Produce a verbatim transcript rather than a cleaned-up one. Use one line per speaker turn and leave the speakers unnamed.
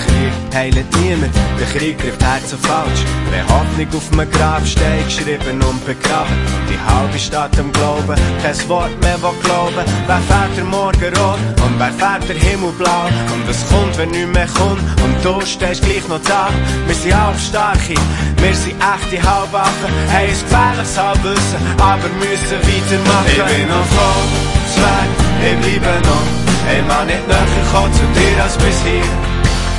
Krieg heilt niemand, der Krieg trifft Herzen falsch. Wenn Hoffnung auf einem Grabstein geschrieben und begraben, die halbe Stadt am Glauben, kein Wort mehr will glauben. Wer fährt der Morgen rot und wer fährt der Himmel blau? Und es kommt, wenn nichts mehr kommt und du stehst gleich noch da. Wir sind Halbstarke, wir sind echte Halbaffen, haben ein gefährliches Halbwissen, aber müssen weitermachen. Ich bin noch voll, Zweck, ich bleibe noch. Ich mag nicht näher kommen zu dir als bis hier.